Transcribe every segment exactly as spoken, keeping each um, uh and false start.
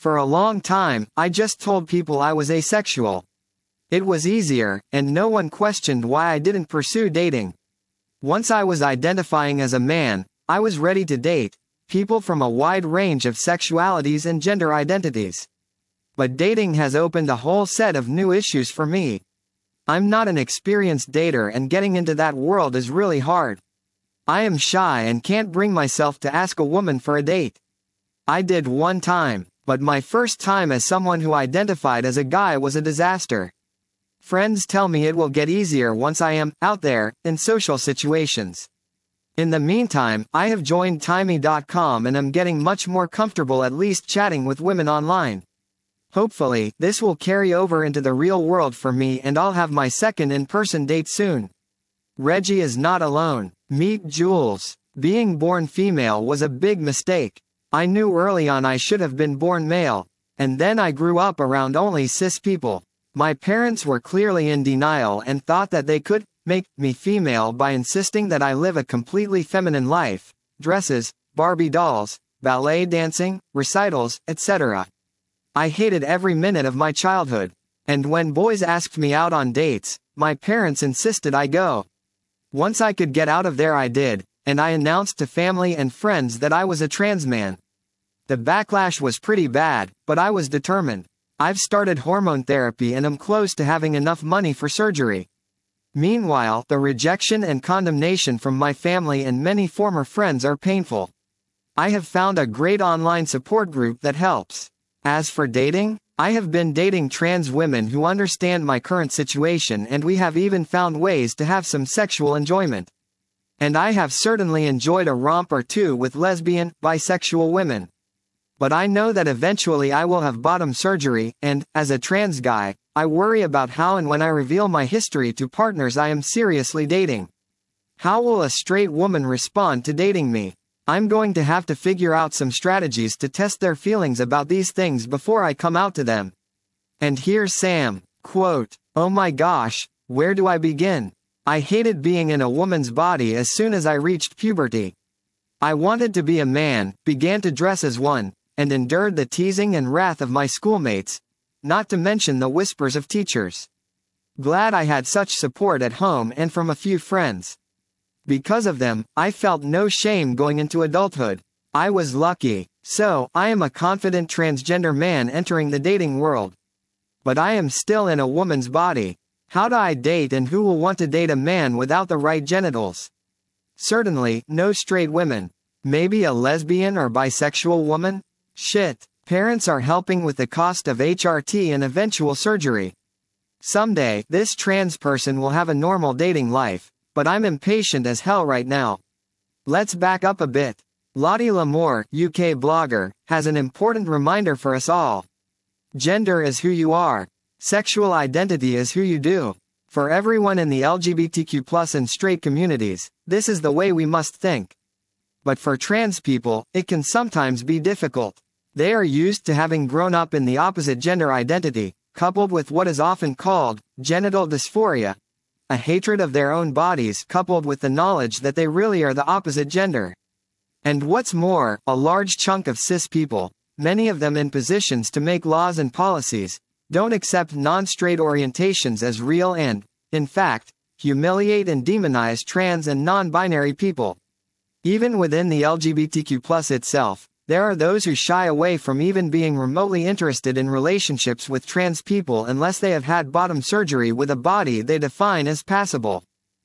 For a long time, I just told people I was asexual. It was easier, and no one questioned why I didn't pursue dating. Once I was identifying as a man, I was ready to date people from a wide range of sexualities and gender identities. But dating has opened a whole set of new issues for me. I'm not an experienced dater, and getting into that world is really hard. I am shy and can't bring myself to ask a woman for a date. I did one time, but my first time as someone who identified as a guy was a disaster. Friends tell me it will get easier once I am out there in social situations. In the meantime, I have joined Timey dot com and am getting much more comfortable at least chatting with women online. Hopefully, this will carry over into the real world for me and I'll have my second in-person date soon. Reggie is not alone. Meet Jules. Being born female was a big mistake. I knew early on I should have been born male, and then I grew up around only cis people. My parents were clearly in denial and thought that they could make me female by insisting that I live a completely feminine life: dresses, Barbie dolls, ballet dancing, recitals, et cetera. I hated every minute of my childhood. And when boys asked me out on dates, my parents insisted I go. Once I could get out of there I did, and I announced to family and friends that I was a trans man. The backlash was pretty bad, but I was determined. I've started hormone therapy and am close to having enough money for surgery. Meanwhile, the rejection and condemnation from my family and many former friends are painful. I have found a great online support group that helps. As for dating, I have been dating trans women who understand my current situation, and we have even found ways to have some sexual enjoyment. And I have certainly enjoyed a romp or two with lesbian, bisexual women. But I know that eventually I will have bottom surgery, and, as a trans guy, I worry about how and when I reveal my history to partners I am seriously dating. How will a straight woman respond to dating me? I'm going to have to figure out some strategies to test their feelings about these things before I come out to them. And here's Sam. Quote, "Oh my gosh, where do I begin? I hated being in a woman's body as soon as I reached puberty. I wanted to be a man, began to dress as one, and endured the teasing and wrath of my schoolmates, not to mention the whispers of teachers. Glad I had such support at home and from a few friends. Because of them, I felt no shame going into adulthood. I was lucky. So, I am a confident transgender man entering the dating world. But I am still in a woman's body. How do I date, and who will want to date a man without the right genitals? Certainly, no straight women. Maybe a lesbian or bisexual woman? Shit. Parents are helping with the cost of H R T and eventual surgery. Someday, this trans person will have a normal dating life, but I'm impatient as hell right now. Let's back up a bit. Lottie Lamour, U K blogger, has an important reminder for us all. Gender is who you are. Sexual identity is who you do. For everyone in the L G B T Q plus and straight communities, this is the way we must think. But for trans people, it can sometimes be difficult. They are used to having grown up in the opposite gender identity, coupled with what is often called genital dysphoria, a hatred of their own bodies coupled with the knowledge that they really are the opposite gender. And what's more, a large chunk of cis people, many of them in positions to make laws and policies, don't accept non-straight orientations as real and, in fact, humiliate and demonize trans and non-binary people. Even within the L G B T Q plus itself, there are those who shy away from even being remotely interested in relationships with trans people unless they have had bottom surgery with a body they define as passable.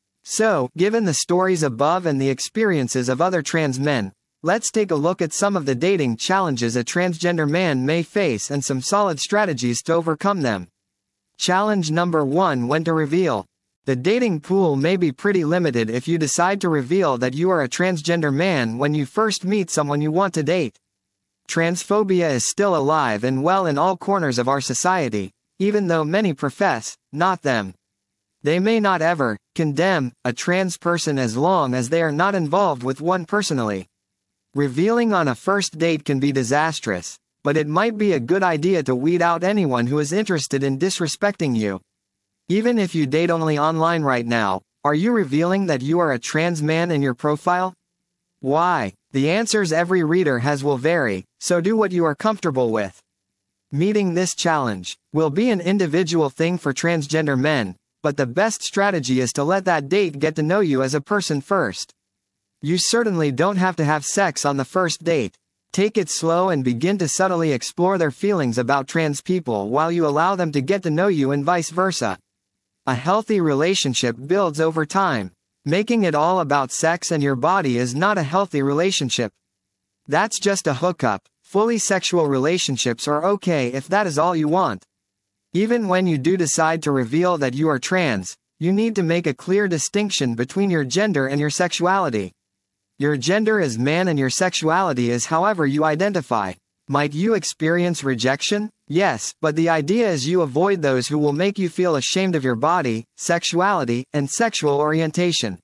So, given the stories above and the experiences of other trans men, let's take a look at some of the dating challenges a transgender man may face and some solid strategies to overcome them. Challenge number one: when to reveal. The dating pool may be pretty limited if you decide to reveal that you are a transgender man when you first meet someone you want to date. Transphobia is still alive and well in all corners of our society, even though many profess, not them. They may not ever condemn a trans person as long as they are not involved with one personally. Revealing on a first date can be disastrous, but it might be a good idea to weed out anyone who is interested in disrespecting you. Even if you date only online right now, are you revealing that you are a trans man in your profile? Why? The answers every reader has will vary, so do what you are comfortable with. Meeting this challenge will be an individual thing for transgender men, but the best strategy is to let that date get to know you as a person first. You certainly don't have to have sex on the first date. Take it slow and begin to subtly explore their feelings about trans people while you allow them to get to know you and vice versa. A healthy relationship builds over time. Making it all about sex and your body is not a healthy relationship. That's just a hookup. Fully sexual relationships are okay if that is all you want. Even when you do decide to reveal that you are trans, you need to make a clear distinction between your gender and your sexuality. Your gender is man and your sexuality is however you identify. Might you experience rejection? Yes, but the idea is you avoid those who will make you feel ashamed of your body, sexuality, and sexual orientation.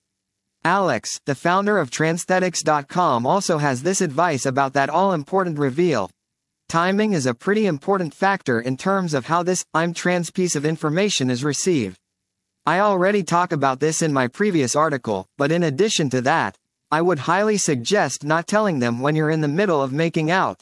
Alex, the founder of transthetics dot com, also has this advice about that all-important reveal. Timing is a pretty important factor in terms of how this "I'm trans" piece of information is received. I already talked about this in my previous article, but in addition to that, I would highly suggest not telling them when you're in the middle of making out.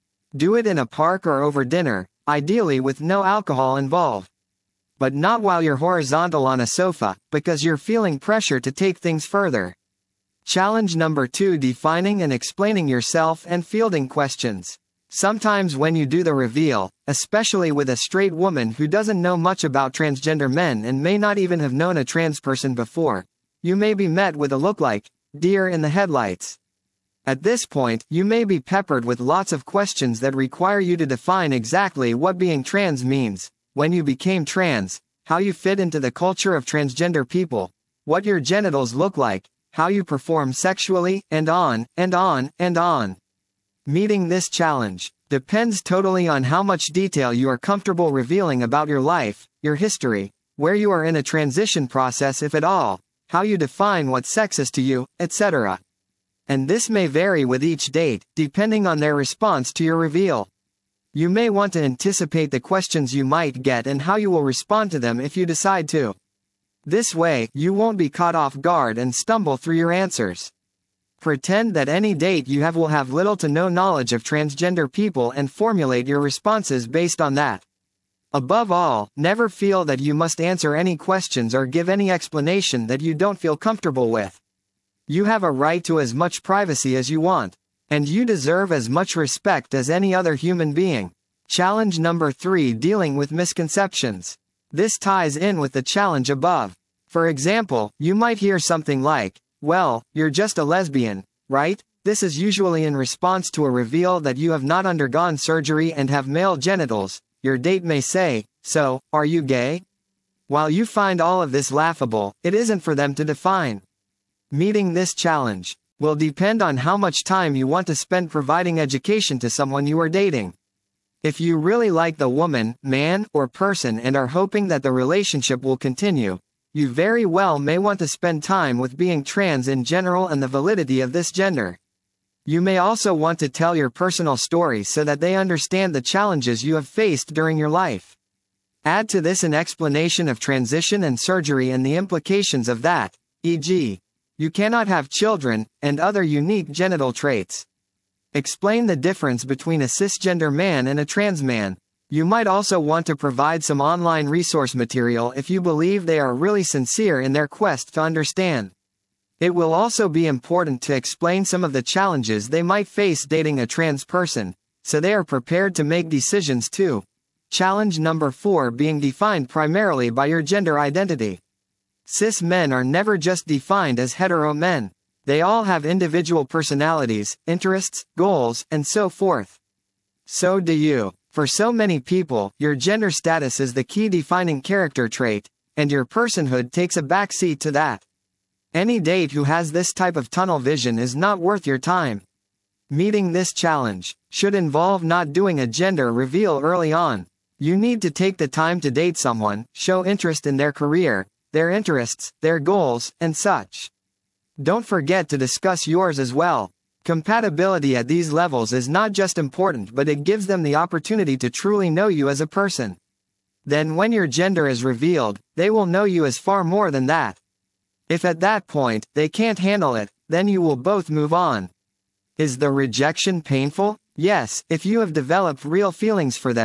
Do it in a park or over dinner, ideally with no alcohol involved. But not while you're horizontal on a sofa, because you're feeling pressure to take things further. Challenge number two: defining and explaining yourself and fielding questions. Sometimes when you do the reveal, especially with a straight woman who doesn't know much about transgender men and may not even have known a trans person before, you may be met with a look like deer in the headlights. At this point, you may be peppered with lots of questions that require you to define exactly what being trans means, when you became trans, how you fit into the culture of transgender people, what your genitals look like, how you perform sexually, and on, and on, and on. Meeting this challenge depends totally on how much detail you are comfortable revealing about your life, your history, where you are in a transition process if at all, how you define what sex is to you, et cetera. And this may vary with each date, depending on their response to your reveal. You may want to anticipate the questions you might get and how you will respond to them if you decide to. This way, you won't be caught off guard and stumble through your answers. Pretend that any date you have will have little to no knowledge of transgender people and formulate your responses based on that. Above all, never feel that you must answer any questions or give any explanation that you don't feel comfortable with. You have a right to as much privacy as you want, and you deserve as much respect as any other human being. Challenge number three: dealing with misconceptions. This ties in with the challenge above. For example, you might hear something like, "Well, you're just a lesbian, right?" This is usually in response to a reveal that you have not undergone surgery and have male genitals. Your date may say, "So, are you gay?" While you find all of this laughable, it isn't for them to define. Meeting this challenge will depend on how much time you want to spend providing education to someone you are dating. If you really like the woman, man, or person and are hoping that the relationship will continue, you very well may want to spend time with being trans in general and the validity of this gender. You may also want to tell your personal story so that they understand the challenges you have faced during your life. Add to this an explanation of transition and surgery and the implications of that, for example, you cannot have children, and other unique genital traits. Explain the difference between a cisgender man and a trans man. You might also want to provide some online resource material if you believe they are really sincere in their quest to understand. It will also be important to explain some of the challenges they might face dating a trans person, so they are prepared to make decisions too. Challenge number four: being defined primarily by your gender identity. Cis men are never just defined as hetero men. They all have individual personalities, interests, goals, and so forth. So do you. For so many people, your gender status is the key defining character trait, and your personhood takes a backseat to that. Any date who has this type of tunnel vision is not worth your time. Meeting this challenge should involve not doing a gender reveal early on. You need to take the time to date someone, show interest in their career, their interests, their goals, and such. Don't forget to discuss yours as well. Compatibility at these levels is not just important, but it gives them the opportunity to truly know you as a person. Then when your gender is revealed, they will know you as far more than that. If at that point, they can't handle it, then you will both move on. Is the rejection painful? Yes, if you have developed real feelings for them.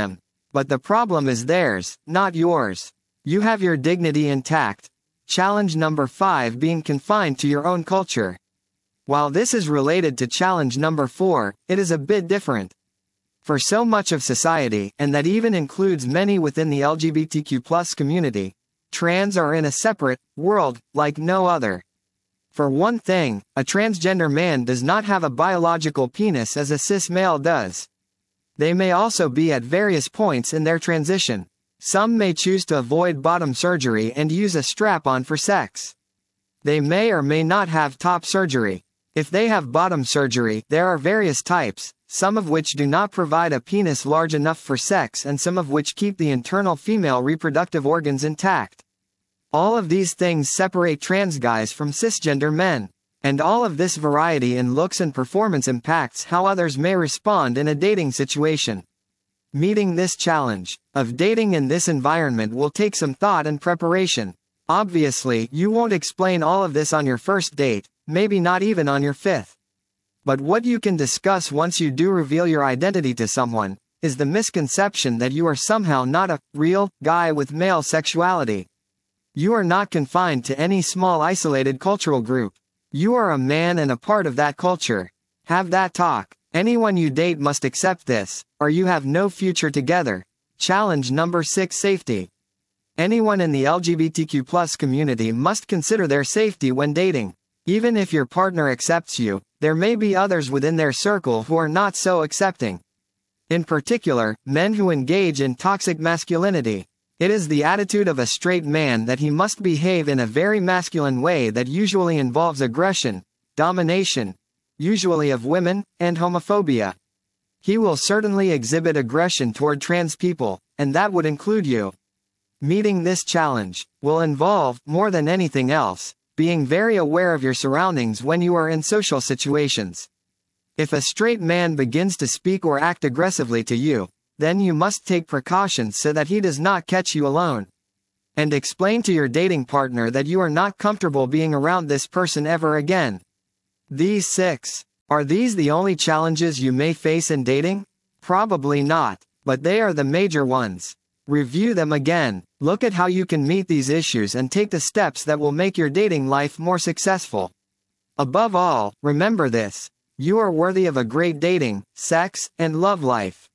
But the problem is theirs, not yours. You have your dignity intact. Challenge number five, being confined to your own culture. While this is related to challenge number four, it is a bit different. For so much of society, and that even includes many within the L G B T Q plus community, trans are in a separate world, like no other. For one thing, a transgender man does not have a biological penis as a cis male does. They may also be at various points in their transition. Some may choose to avoid bottom surgery and use a strap-on for sex. They may or may not have top surgery. If they have bottom surgery, there are various types, some of which do not provide a penis large enough for sex and some of which keep the internal female reproductive organs intact. All of these things separate trans guys from cisgender men. And all of this variety in looks and performance impacts how others may respond in a dating situation. Meeting this challenge of dating in this environment will take some thought and preparation. Obviously, you won't explain all of this on your first date, maybe not even on your fifth. But what you can discuss once you do reveal your identity to someone is the misconception that you are somehow not a real guy with male sexuality. You are not confined to any small isolated cultural group. You are a man and a part of that culture. Have that talk. Anyone you date must accept this, or you have no future together. Challenge number six, safety. Anyone in the L G B T Q plus community must consider their safety when dating. Even if your partner accepts you, there may be others within their circle who are not so accepting. In particular, men who engage in toxic masculinity. It is the attitude of a straight man that he must behave in a very masculine way that usually involves aggression, domination, usually of women, and homophobia. He will certainly exhibit aggression toward trans people, and that would include you. Meeting this challenge will involve, more than anything else, being very aware of your surroundings when you are in social situations. If a straight man begins to speak or act aggressively to you, then you must take precautions so that he does not catch you alone. And explain to your dating partner that you are not comfortable being around this person ever again. These six. Are these the only challenges you may face in dating? Probably not, but they are the major ones. Review them again, look at how you can meet these issues and take the steps that will make your dating life more successful. Above all, remember this: you are worthy of a great dating, sex, and love life.